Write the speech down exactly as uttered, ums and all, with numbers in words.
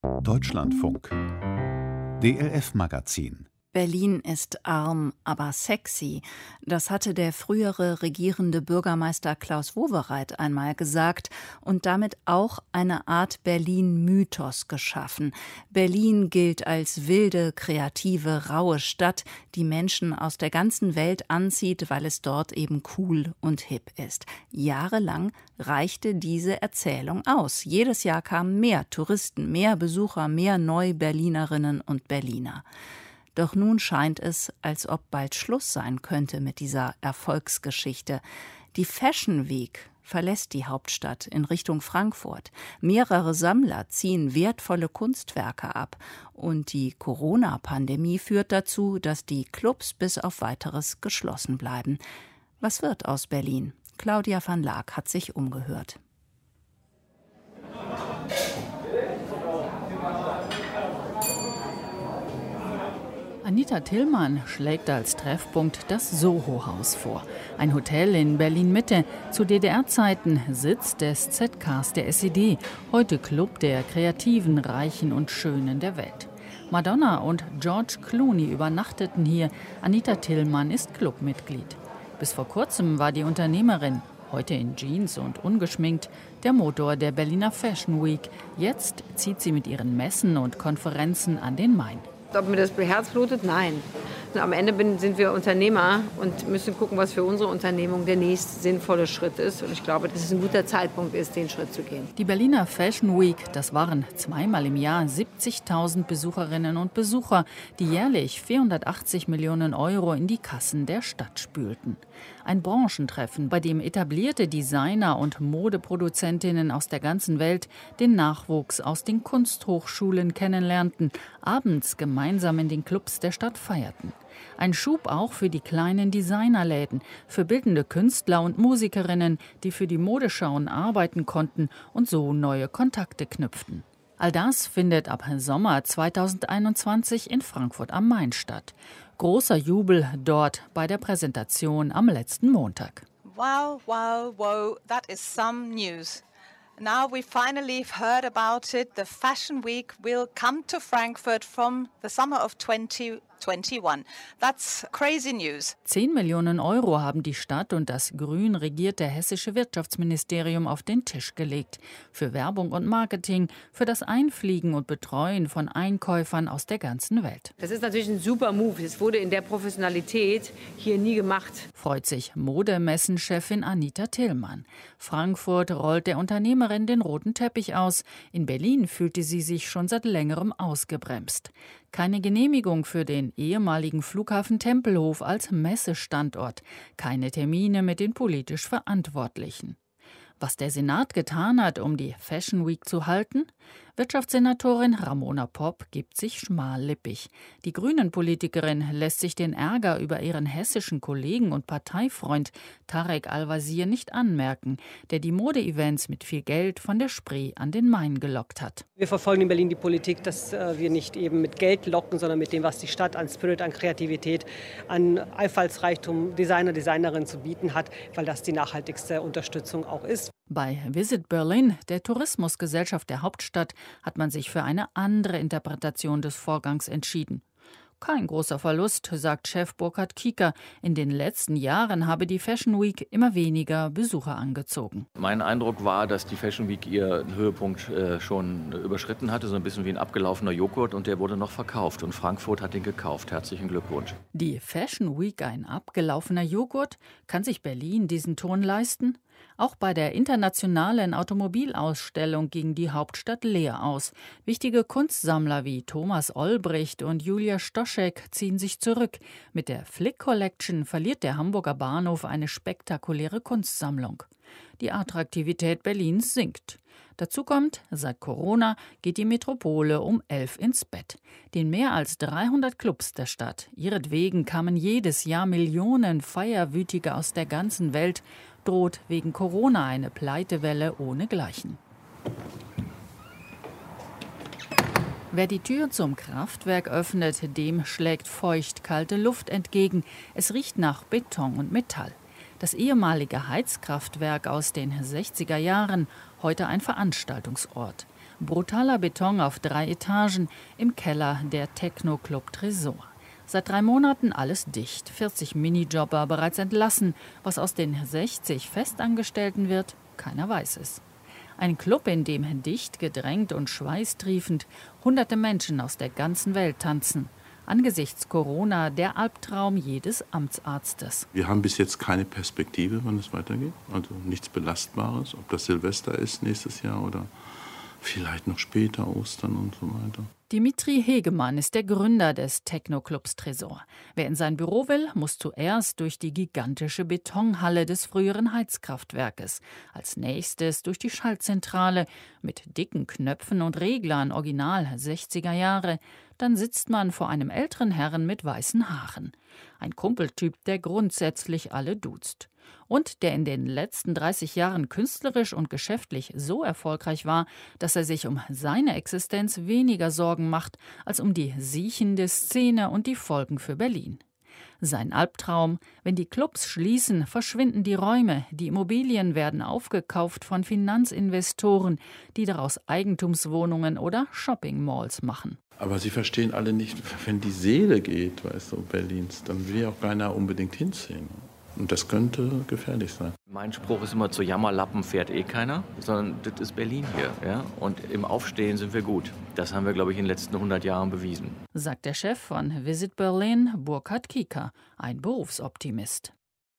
Deutschlandfunk D L F-Magazin. Berlin ist arm, aber sexy. Das hatte der frühere regierende Bürgermeister Klaus Wowereit einmal gesagt und damit auch eine Art Berlin-Mythos geschaffen. Berlin gilt als wilde, kreative, raue Stadt, die Menschen aus der ganzen Welt anzieht, weil es dort eben cool und hip ist. Jahrelang reichte diese Erzählung aus. Jedes Jahr kamen mehr Touristen, mehr Besucher, mehr Neu-Berlinerinnen und Berliner. Doch nun scheint es, als ob bald Schluss sein könnte mit dieser Erfolgsgeschichte. Die Fashion Week verlässt die Hauptstadt in Richtung Frankfurt. Mehrere Sammler ziehen wertvolle Kunstwerke ab. Und die Corona-Pandemie führt dazu, dass die Clubs bis auf Weiteres geschlossen bleiben. Was wird aus Berlin? Claudia van Laak hat sich umgehört. Anita Tillmann schlägt als Treffpunkt das Soho-Haus vor. Ein Hotel in Berlin-Mitte, zu D D R-Zeiten Sitz des Z Ks der S E D, heute Club der Kreativen, Reichen und Schönen der Welt. Madonna und George Clooney übernachteten hier. Anita Tillmann ist Clubmitglied. Bis vor kurzem war die Unternehmerin, heute in Jeans und ungeschminkt, der Motor der Berliner Fashion Week. Jetzt zieht sie mit ihren Messen und Konferenzen an den Main. Ob mir das Herz blutet? Nein. Am Ende bin, sind wir Unternehmer und müssen gucken, was für unsere Unternehmung der nächste sinnvolle Schritt ist. Und ich glaube, dass es ein guter Zeitpunkt ist, den Schritt zu gehen. Die Berliner Fashion Week, das waren zweimal im Jahr siebzigtausend Besucherinnen und Besucher, die jährlich vierhundertachtzig Millionen Euro in die Kassen der Stadt spülten. Ein Branchentreffen, bei dem etablierte Designer und Modeproduzentinnen aus der ganzen Welt den Nachwuchs aus den Kunsthochschulen kennenlernten, abends gemeinsam in den Clubs der Stadt feierten. Ein Schub auch für die kleinen Designerläden, für bildende Künstler und Musikerinnen, die für die Modeschauen arbeiten konnten und so neue Kontakte knüpften. All das findet ab Sommer zweitausendeinundzwanzig in Frankfurt am Main statt. Großer Jubel dort bei der Präsentation am letzten Montag. Wow, wow, wow, that is some news. Now we finally heard about it. The Fashion Week will come to Frankfurt from the summer of twenty twenty-one. That's crazy news. Zehn Millionen Euro haben die Stadt und das grün regierte hessische Wirtschaftsministerium auf den Tisch gelegt. Für Werbung und Marketing, für das Einfliegen und Betreuen von Einkäufern aus der ganzen Welt. Das ist natürlich ein super Move. Es wurde in der Professionalität hier nie gemacht. Freut sich Modemessenchefin Anita Tillmann. Frankfurt rollt der Unternehmerin den roten Teppich aus. In Berlin fühlte sie sich schon seit längerem ausgebremst. Keine Genehmigung für den ehemaligen Flughafen Tempelhof als Messestandort. Keine Termine mit den politisch Verantwortlichen. Was der Senat getan hat, um die Fashion Week zu halten? Wirtschaftssenatorin Ramona Popp gibt sich schmallippig. Die Grünen-Politikerin lässt sich den Ärger über ihren hessischen Kollegen und Parteifreund Tarek Al-Wazir nicht anmerken, der die Mode-Events mit viel Geld von der Spree an den Main gelockt hat. Wir verfolgen in Berlin die Politik, dass wir nicht eben mit Geld locken, sondern mit dem, was die Stadt an Spirit, an Kreativität, an Einfallsreichtum Designer, Designerinnen zu bieten hat, weil das die nachhaltigste Unterstützung auch ist. Bei Visit Berlin, der Tourismusgesellschaft der Hauptstadt, hat man sich für eine andere Interpretation des Vorgangs entschieden. Kein großer Verlust, sagt Chef Burkhard Kieker. In den letzten Jahren habe die Fashion Week immer weniger Besucher angezogen. Mein Eindruck war, dass die Fashion Week ihren Höhepunkt äh, schon überschritten hatte, so ein bisschen wie ein abgelaufener Joghurt, und der wurde noch verkauft. Und Frankfurt hat ihn gekauft. Herzlichen Glückwunsch. Die Fashion Week, ein abgelaufener Joghurt? Kann sich Berlin diesen Ton leisten? Auch bei der internationalen Automobilausstellung ging die Hauptstadt leer aus. Wichtige Kunstsammler wie Thomas Olbricht und Julia Stoschek ziehen sich zurück. Mit der Flick Collection verliert der Hamburger Bahnhof eine spektakuläre Kunstsammlung. Die Attraktivität Berlins sinkt. Dazu kommt, seit Corona geht die Metropole um elf ins Bett. Den mehr als dreihundert Clubs der Stadt, ihretwegen kamen jedes Jahr Millionen Feierwütige aus der ganzen Welt, droht wegen Corona eine Pleitewelle ohnegleichen. Wer die Tür zum Kraftwerk öffnet, dem schlägt feucht kalte Luft entgegen. Es riecht nach Beton und Metall. Das ehemalige Heizkraftwerk aus den sechziger Jahren, heute ein Veranstaltungsort. Brutaler Beton auf drei Etagen im Keller der Techno-Club Tresor. Seit drei Monaten alles dicht, vierzig Minijobber bereits entlassen. Was aus den sechzig Festangestellten wird, keiner weiß es. Ein Club, in dem dicht gedrängt und schweißtriefend hunderte Menschen aus der ganzen Welt tanzen. Angesichts Corona der Albtraum jedes Amtsarztes. Wir haben bis jetzt keine Perspektive, wann es weitergeht. Also nichts Belastbares, ob das Silvester ist nächstes Jahr oder vielleicht noch später, Ostern und so weiter. Dimitri Hegemann ist der Gründer des Techno-Clubs Tresor. Wer in sein Büro will, muss zuerst durch die gigantische Betonhalle des früheren Heizkraftwerkes. Als nächstes durch die Schaltzentrale mit dicken Knöpfen und Reglern, original sechziger Jahre. Dann sitzt man vor einem älteren Herrn mit weißen Haaren. Ein Kumpeltyp, der grundsätzlich alle duzt. Und der in den letzten dreißig Jahren künstlerisch und geschäftlich so erfolgreich war, dass er sich um seine Existenz weniger Sorgen macht, als um die siechende Szene und die Folgen für Berlin. Sein Albtraum: Wenn die Clubs schließen, verschwinden die Räume, die Immobilien werden aufgekauft von Finanzinvestoren, die daraus Eigentumswohnungen oder Shoppingmalls machen. Aber sie verstehen alle nicht, wenn die Seele geht, weißt du, Berlins, dann will ja auch keiner unbedingt hinziehen. Und das könnte gefährlich sein. Mein Spruch ist immer, zu Jammerlappen fährt eh keiner, sondern das ist Berlin hier. Ja? Und im Aufstehen sind wir gut. Das haben wir, glaube ich, in den letzten hundert Jahren bewiesen. Sagt der Chef von Visit Berlin, Burkhard Kieker, ein Berufsoptimist.